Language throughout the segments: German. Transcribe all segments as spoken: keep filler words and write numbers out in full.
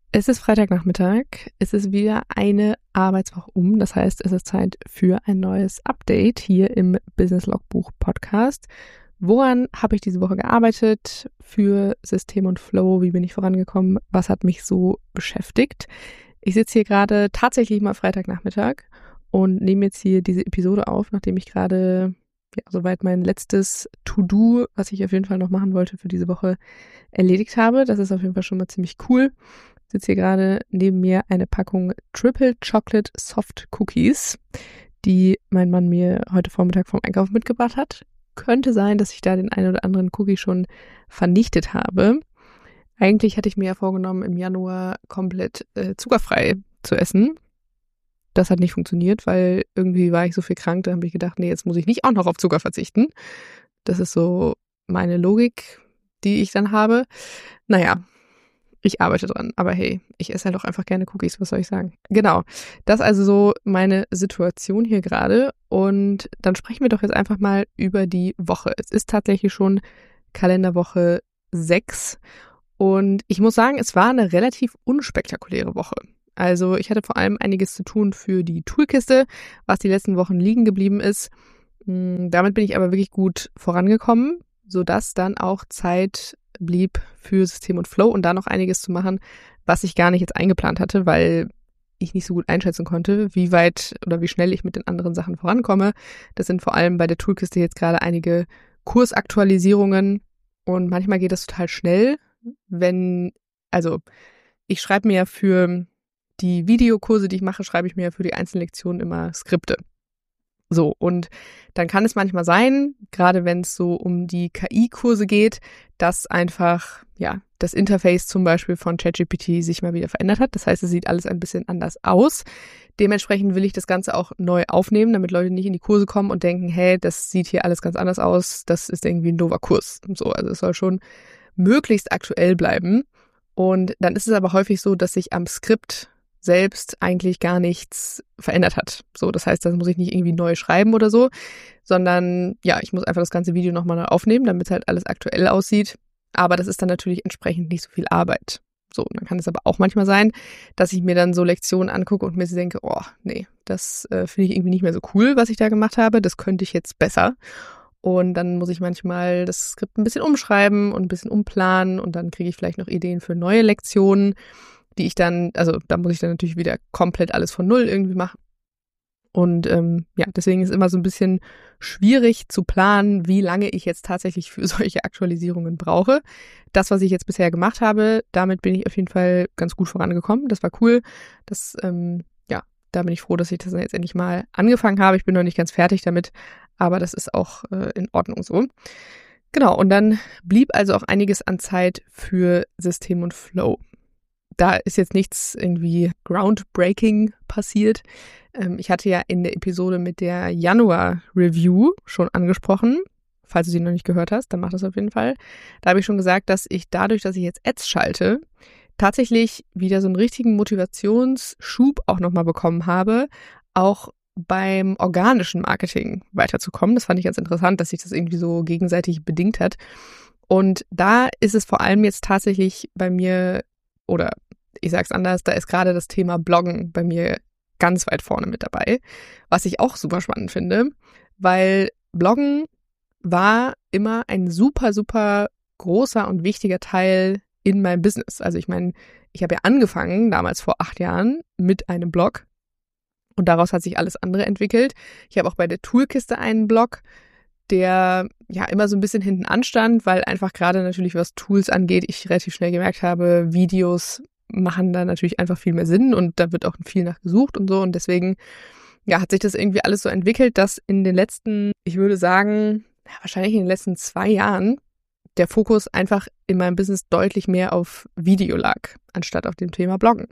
Es ist Freitagnachmittag, es ist wieder eine Arbeitswoche um, das heißt, es ist Zeit für ein neues Update hier im Business Logbuch Podcast. Woran habe ich diese Woche gearbeitet für System und Flow? Wie bin ich vorangekommen? Was hat mich so beschäftigt? Ich sitze hier gerade tatsächlich mal Freitagnachmittag und nehme jetzt hier diese Episode auf, nachdem ich gerade ja, soweit mein letztes To-Do, was ich auf jeden Fall noch machen wollte für diese Woche, erledigt habe. Das ist auf jeden Fall schon mal ziemlich cool. Ich sitze hier gerade neben mir eine Packung Triple Chocolate Soft Cookies, die mein Mann mir heute Vormittag vom Einkaufen mitgebracht hat. Könnte sein, dass ich da den einen oder anderen Cookie schon vernichtet habe. Eigentlich hatte ich mir ja vorgenommen, im Januar komplett äh, zuckerfrei zu essen. Das hat nicht funktioniert, weil irgendwie war ich so viel krank, da habe ich gedacht, nee, jetzt muss ich nicht auch noch auf Zucker verzichten. Das ist so meine Logik, die ich dann habe. Naja, ich arbeite dran, aber hey, ich esse halt auch einfach gerne Cookies, was soll ich sagen? Genau, das ist also so meine Situation hier gerade und dann sprechen wir doch jetzt einfach mal über die Woche. Es ist tatsächlich schon Kalenderwoche sechs und ich muss sagen, es war eine relativ unspektakuläre Woche. Also ich hatte vor allem einiges zu tun für die Toolkiste, was die letzten Wochen liegen geblieben ist. Damit bin ich aber wirklich gut vorangekommen, sodass dann auch Zeit blieb für System und Flow und da noch einiges zu machen, was ich gar nicht jetzt eingeplant hatte, weil ich nicht so gut einschätzen konnte, wie weit oder wie schnell ich mit den anderen Sachen vorankomme. Das sind vor allem bei der Toolkiste jetzt gerade einige Kursaktualisierungen und manchmal geht das total schnell, wenn, also ich schreibe mir ja für die Videokurse, die ich mache, schreibe ich mir ja für die einzelnen Lektionen immer Skripte. So, und dann kann es manchmal sein, gerade wenn es so um die K I-Kurse geht, dass einfach, ja, das Interface zum Beispiel von ChatGPT sich mal wieder verändert hat. Das heißt, es sieht alles ein bisschen anders aus. Dementsprechend will ich das Ganze auch neu aufnehmen, damit Leute nicht in die Kurse kommen und denken, hey, das sieht hier alles ganz anders aus, das ist irgendwie ein doofer Kurs. Und so, also es soll schon möglichst aktuell bleiben. Und dann ist es aber häufig so, dass sich am Skript selbst eigentlich gar nichts verändert hat. So, das heißt, das muss ich nicht irgendwie neu schreiben oder so, sondern ja, ich muss einfach das ganze Video nochmal neu aufnehmen, damit halt alles aktuell aussieht. Aber das ist dann natürlich entsprechend nicht so viel Arbeit. So, dann kann es aber auch manchmal sein, dass ich mir dann so Lektionen angucke und mir so denke, oh, nee, das äh, finde ich irgendwie nicht mehr so cool, was ich da gemacht habe. Das könnte ich jetzt besser. Und dann muss ich manchmal das Skript ein bisschen umschreiben und ein bisschen umplanen und dann kriege ich vielleicht noch Ideen für neue Lektionen, die ich dann, also da muss ich dann natürlich wieder komplett alles von Null irgendwie machen. Und ähm, ja, deswegen ist immer so ein bisschen schwierig zu planen, wie lange ich jetzt tatsächlich für solche Aktualisierungen brauche. Das, was ich jetzt bisher gemacht habe, damit bin ich auf jeden Fall ganz gut vorangekommen. Das war cool. Das, ähm, ja, da bin ich froh, dass ich das jetzt endlich mal angefangen habe. Ich bin noch nicht ganz fertig damit, aber das ist auch äh, in Ordnung so. Genau, und dann blieb also auch einiges an Zeit für System und Flow. Da ist jetzt nichts irgendwie groundbreaking passiert. Ähm, ich hatte ja in der Episode mit der Januar-Review schon angesprochen. Falls du sie noch nicht gehört hast, dann mach das auf jeden Fall. Da habe ich schon gesagt, dass ich dadurch, dass ich jetzt Ads schalte, tatsächlich wieder so einen richtigen Motivationsschub auch nochmal bekommen habe, auch beim organischen Marketing weiterzukommen. Das fand ich ganz interessant, dass sich das irgendwie so gegenseitig bedingt hat. Und da ist es vor allem jetzt tatsächlich bei mir, oder ich sag's anders, da ist gerade das Thema Bloggen bei mir ganz weit vorne mit dabei, was ich auch super spannend finde, weil Bloggen war immer ein super, super großer und wichtiger Teil in meinem Business. Also ich meine, ich habe ja angefangen, damals vor acht Jahren, mit einem Blog und daraus hat sich alles andere entwickelt. Ich habe auch bei der Toolkiste einen Blog, der ja immer so ein bisschen hinten anstand, weil einfach gerade natürlich was Tools angeht, ich relativ schnell gemerkt habe, Videos machen da natürlich einfach viel mehr Sinn und da wird auch viel nach gesucht und so und deswegen ja, hat sich das irgendwie alles so entwickelt, dass in den letzten, ich würde sagen, ja, wahrscheinlich in den letzten zwei Jahren der Fokus einfach in meinem Business deutlich mehr auf Video lag, anstatt auf dem Thema Bloggen.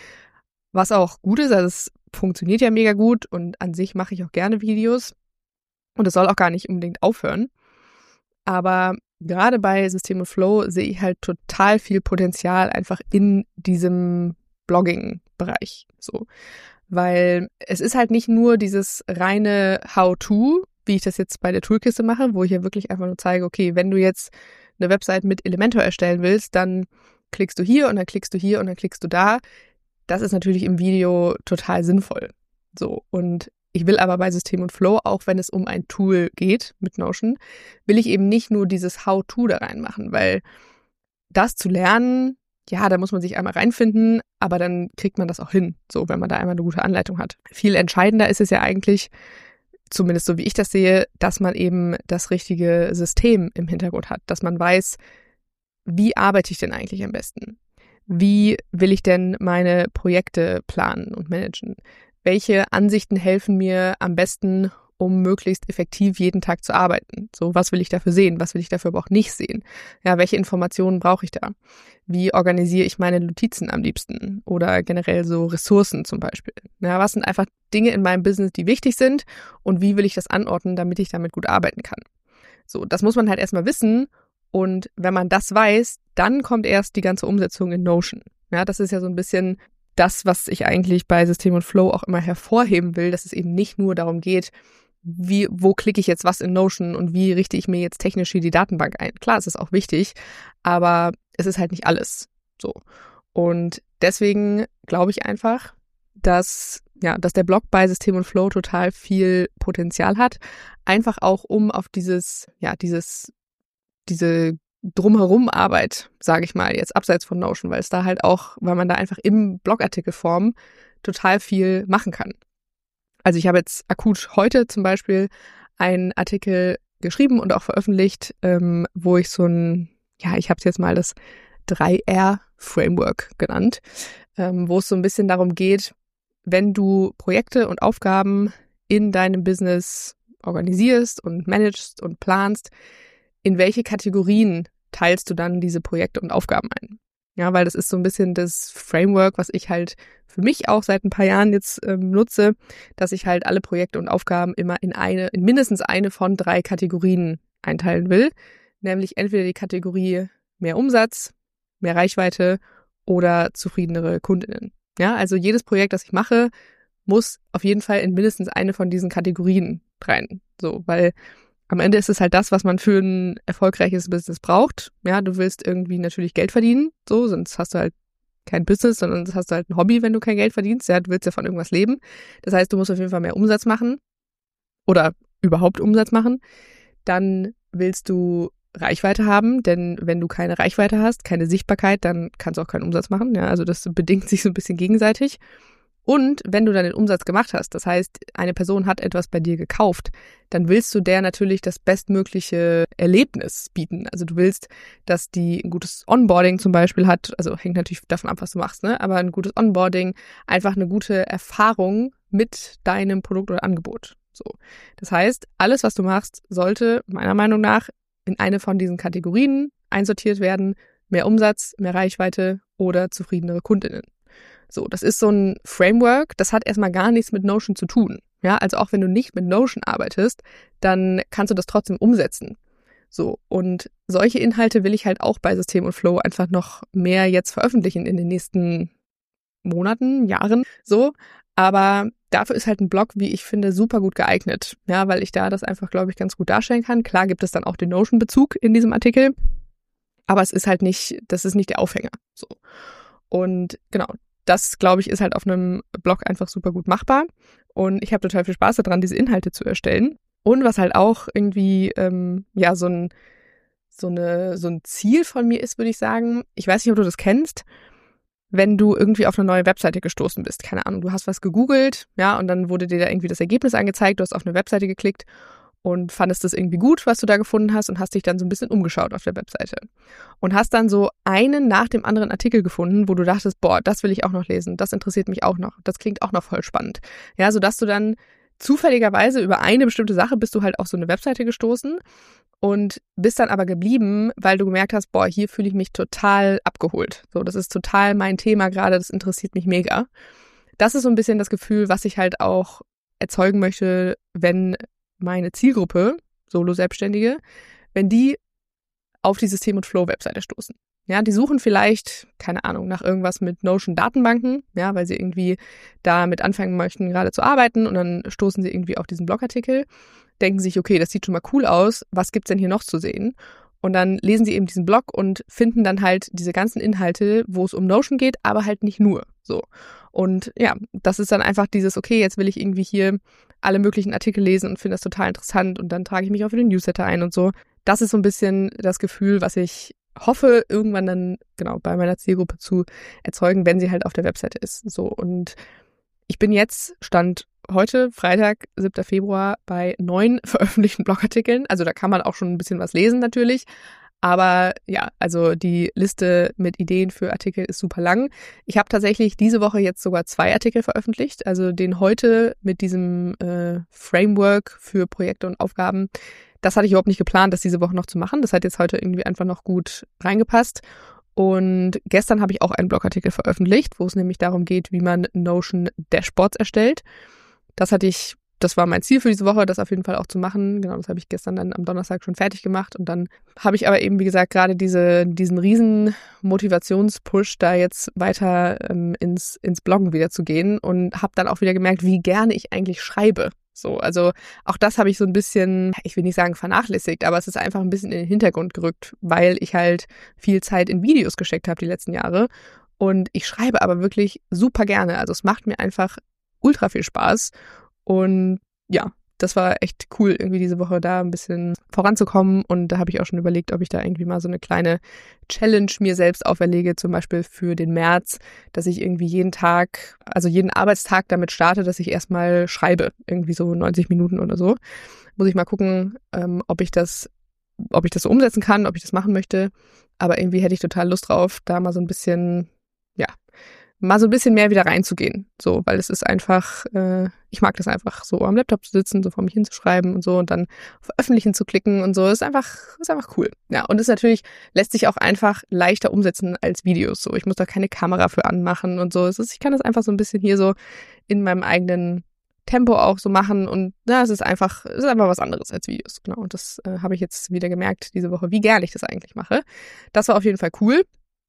Was auch gut ist, also es funktioniert ja mega gut und an sich mache ich auch gerne Videos. Und es soll auch gar nicht unbedingt aufhören. Aber gerade bei System und Flow sehe ich halt total viel Potenzial einfach in diesem Blogging-Bereich. So. Weil es ist halt nicht nur dieses reine How-To, wie ich das jetzt bei der Toolkiste mache, wo ich ja wirklich einfach nur zeige, okay, wenn du jetzt eine Website mit Elementor erstellen willst, dann klickst du hier und dann klickst du hier und dann klickst du da. Das ist natürlich im Video total sinnvoll. So, und ich will aber bei System und Flow, auch wenn es um ein Tool geht mit Notion, will ich eben nicht nur dieses How-To da reinmachen, weil das zu lernen, ja, da muss man sich einmal reinfinden, aber dann kriegt man das auch hin, so, wenn man da einmal eine gute Anleitung hat. Viel entscheidender ist es ja eigentlich, zumindest so wie ich das sehe, dass man eben das richtige System im Hintergrund hat, dass man weiß, wie arbeite ich denn eigentlich am besten? Wie will ich denn meine Projekte planen und managen? Welche Ansichten helfen mir am besten, um möglichst effektiv jeden Tag zu arbeiten? So, was will ich dafür sehen? Was will ich dafür aber auch nicht sehen? Ja, welche Informationen brauche ich da? Wie organisiere ich meine Notizen am liebsten? Oder generell so Ressourcen zum Beispiel. Ja, was sind einfach Dinge in meinem Business, die wichtig sind? Und wie will ich das anordnen, damit ich damit gut arbeiten kann? So, das muss man halt erstmal wissen. Und wenn man das weiß, dann kommt erst die ganze Umsetzung in Notion. Ja, das ist ja so ein bisschen das, was ich eigentlich bei System und Flow auch immer hervorheben will, dass es eben nicht nur darum geht, wie, wo klicke ich jetzt was in Notion und wie richte ich mir jetzt technisch hier die Datenbank ein. Klar, es ist auch wichtig, aber es ist halt nicht alles so. Und deswegen glaube ich einfach, dass, ja, dass der Blog bei System und Flow total viel Potenzial hat. Einfach auch, um auf dieses, ja, dieses, diese Drumherum-Arbeit, sage ich mal, jetzt abseits von Notion, weil es da halt auch, weil man da einfach im Blogartikelform total viel machen kann. Also ich habe jetzt akut heute zum Beispiel einen Artikel geschrieben und auch veröffentlicht, ähm, wo ich so ein, ja, ich habe es jetzt mal das drei R Framework genannt, ähm, wo es so ein bisschen darum geht, wenn du Projekte und Aufgaben in deinem Business organisierst und managst und planst, in welche Kategorien teilst du dann diese Projekte und Aufgaben ein? Ja, weil das ist so ein bisschen das Framework, was ich halt für mich auch seit ein paar Jahren jetzt ähm, nutze, dass ich halt alle Projekte und Aufgaben immer in eine, in mindestens eine von drei Kategorien einteilen will. Nämlich entweder die Kategorie mehr Umsatz, mehr Reichweite oder zufriedenere Kundinnen. Ja, also jedes Projekt, das ich mache, muss auf jeden Fall in mindestens eine von diesen Kategorien rein. So, weil am Ende ist es halt das, was man für ein erfolgreiches Business braucht. Ja, du willst irgendwie natürlich Geld verdienen, so, sonst hast du halt kein Business, sondern sonst hast du halt ein Hobby, wenn du kein Geld verdienst. Ja, du willst ja von irgendwas leben. Das heißt, du musst auf jeden Fall mehr Umsatz machen oder überhaupt Umsatz machen. Dann willst du Reichweite haben, denn wenn du keine Reichweite hast, keine Sichtbarkeit, dann kannst du auch keinen Umsatz machen. Ja, also das bedingt sich so ein bisschen gegenseitig. Und wenn du dann den Umsatz gemacht hast, das heißt, eine Person hat etwas bei dir gekauft, dann willst du der natürlich das bestmögliche Erlebnis bieten. Also du willst, dass die ein gutes Onboarding zum Beispiel hat, also hängt natürlich davon ab, was du machst, ne? Aber ein gutes Onboarding, einfach eine gute Erfahrung mit deinem Produkt oder Angebot. So. Das heißt, alles, was du machst, sollte meiner Meinung nach in eine von diesen Kategorien einsortiert werden: mehr Umsatz, mehr Reichweite oder zufriedenere Kundinnen. So, das ist so ein Framework, das hat erstmal gar nichts mit Notion zu tun. Ja, also auch wenn du nicht mit Notion arbeitest, dann kannst du das trotzdem umsetzen. So, und solche Inhalte will ich halt auch bei System und Flow einfach noch mehr jetzt veröffentlichen in den nächsten Monaten, Jahren, so. Aber dafür ist halt ein Blog, wie ich finde, super gut geeignet. Ja, weil ich da das einfach, glaube ich, ganz gut darstellen kann. Klar gibt es dann auch den Notion-Bezug in diesem Artikel, aber es ist halt nicht, das ist nicht der Aufhänger. So. Und genau, das, glaube ich, ist halt auf einem Blog einfach super gut machbar. Und ich habe total viel Spaß daran, diese Inhalte zu erstellen. Und was halt auch irgendwie, ähm, ja, so ein, so eine, so ein Ziel von mir ist, würde ich sagen. Ich weiß nicht, ob du das kennst. Wenn du irgendwie auf eine neue Webseite gestoßen bist, keine Ahnung, du hast was gegoogelt, ja, und dann wurde dir da irgendwie das Ergebnis angezeigt, du hast auf eine Webseite geklickt und fandest das irgendwie gut, was du da gefunden hast, und hast dich dann so ein bisschen umgeschaut auf der Webseite. Und hast dann so einen nach dem anderen Artikel gefunden, wo du dachtest, boah, das will ich auch noch lesen, das interessiert mich auch noch, das klingt auch noch voll spannend. Ja, sodass du dann zufälligerweise über eine bestimmte Sache bist du halt auf so eine Webseite gestoßen und bist dann aber geblieben, weil du gemerkt hast, boah, hier fühle ich mich total abgeholt. So, das ist total mein Thema gerade, das interessiert mich mega. Das ist so ein bisschen das Gefühl, was ich halt auch erzeugen möchte, wenn meine Zielgruppe, Solo-Selbstständige, wenn die auf die System- und Flow-Webseite stoßen. Ja, die suchen vielleicht, keine Ahnung, nach irgendwas mit Notion-Datenbanken, ja, weil sie irgendwie damit anfangen möchten, gerade zu arbeiten, und dann stoßen sie irgendwie auf diesen Blogartikel, denken sich, okay, das sieht schon mal cool aus, was gibt's denn hier noch zu sehen? Und dann lesen sie eben diesen Blog und finden dann halt diese ganzen Inhalte, wo es um Notion geht, aber halt nicht nur so. Und ja, das ist dann einfach dieses, okay, jetzt will ich irgendwie hier alle möglichen Artikel lesen und finde das total interessant und dann trage ich mich auch für den Newsletter ein und so. Das ist so ein bisschen das Gefühl, was ich hoffe, irgendwann dann genau bei meiner Zielgruppe zu erzeugen, wenn sie halt auf der Webseite ist. So, und ich bin jetzt, Stand heute, Freitag, siebter Februar, bei neun veröffentlichten Blogartikeln. Also da kann man auch schon ein bisschen was lesen natürlich. Aber ja, also die Liste mit Ideen für Artikel ist super lang. Ich habe tatsächlich diese Woche jetzt sogar zwei Artikel veröffentlicht. Also den heute mit diesem äh, Framework für Projekte und Aufgaben. Das hatte ich überhaupt nicht geplant, das diese Woche noch zu machen. Das hat jetzt heute irgendwie einfach noch gut reingepasst. Und gestern habe ich auch einen Blogartikel veröffentlicht, wo es nämlich darum geht, wie man Notion Dashboards erstellt. Das hatte ich, das war mein Ziel für diese Woche, das auf jeden Fall auch zu machen. Genau, das habe ich gestern dann am Donnerstag schon fertig gemacht. Und dann habe ich aber eben, wie gesagt, gerade diese, diesen riesen Motivationspush, da jetzt weiter ähm, ins, ins Bloggen wieder zu gehen und habe dann auch wieder gemerkt, wie gerne ich eigentlich schreibe. So, also auch das habe ich so ein bisschen, ich will nicht sagen vernachlässigt, aber es ist einfach ein bisschen in den Hintergrund gerückt, weil ich halt viel Zeit in Videos gesteckt habe die letzten Jahre. Und ich schreibe aber wirklich super gerne. Also es macht mir einfach ultra viel Spaß. Und ja, das war echt cool, irgendwie diese Woche da ein bisschen voranzukommen. Und da habe ich auch schon überlegt, ob ich da irgendwie mal so eine kleine Challenge mir selbst auferlege, zum Beispiel für den März, dass ich irgendwie jeden Tag, also jeden Arbeitstag damit starte, dass ich erstmal schreibe, irgendwie so neunzig Minuten oder so. Muss ich mal gucken, ähm, ob ich das, ob ich das so umsetzen kann, ob ich das machen möchte. Aber irgendwie hätte ich total Lust drauf, da mal so ein bisschen, ja, mal so ein bisschen mehr wieder reinzugehen, so, weil es ist einfach, äh, ich mag das einfach, so am Laptop zu sitzen, so vor mich hinzuschreiben und so und dann veröffentlichen zu klicken und so, ist einfach, ist einfach cool. Ja, und es natürlich, lässt sich auch einfach leichter umsetzen als Videos, so, ich muss da keine Kamera für anmachen und so, es ist, ich kann das einfach so ein bisschen hier so in meinem eigenen Tempo auch so machen und ja, es ist einfach, es ist einfach was anderes als Videos, genau, und das äh, habe ich jetzt wieder gemerkt diese Woche, wie gern ich das eigentlich mache. Das war auf jeden Fall cool.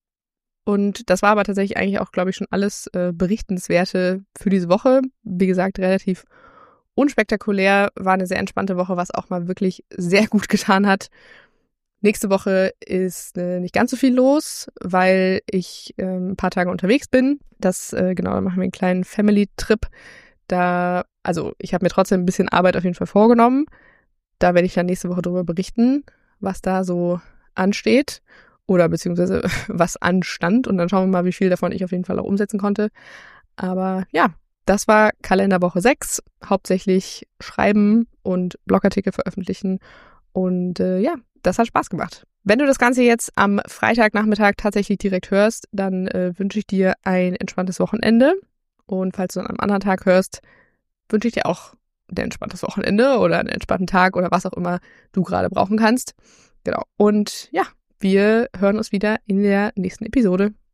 Und das war aber tatsächlich eigentlich auch, glaube ich, schon alles äh, Berichtenswerte für diese Woche. Wie gesagt, relativ unspektakulär, war eine sehr entspannte Woche, was auch mal wirklich sehr gut getan hat. Nächste Woche ist äh, nicht ganz so viel los, weil ich äh, ein paar Tage unterwegs bin. Das, äh, genau, da machen wir einen kleinen Family-Trip. Da, also ich habe mir trotzdem ein bisschen Arbeit auf jeden Fall vorgenommen. Da werde ich dann nächste Woche darüber berichten, was da so ansteht. Oder beziehungsweise was anstand. Und dann schauen wir mal, wie viel davon ich auf jeden Fall auch umsetzen konnte. Aber ja, das war Kalenderwoche sechs. Hauptsächlich schreiben und Blogartikel veröffentlichen. Und äh, ja, das hat Spaß gemacht. Wenn du das Ganze jetzt am Freitagnachmittag tatsächlich direkt hörst, dann äh, wünsche ich dir ein entspanntes Wochenende. Und falls du dann am anderen Tag hörst, wünsche ich dir auch ein entspanntes Wochenende oder einen entspannten Tag oder was auch immer du gerade brauchen kannst. Genau. Und ja, wir hören uns wieder in der nächsten Episode.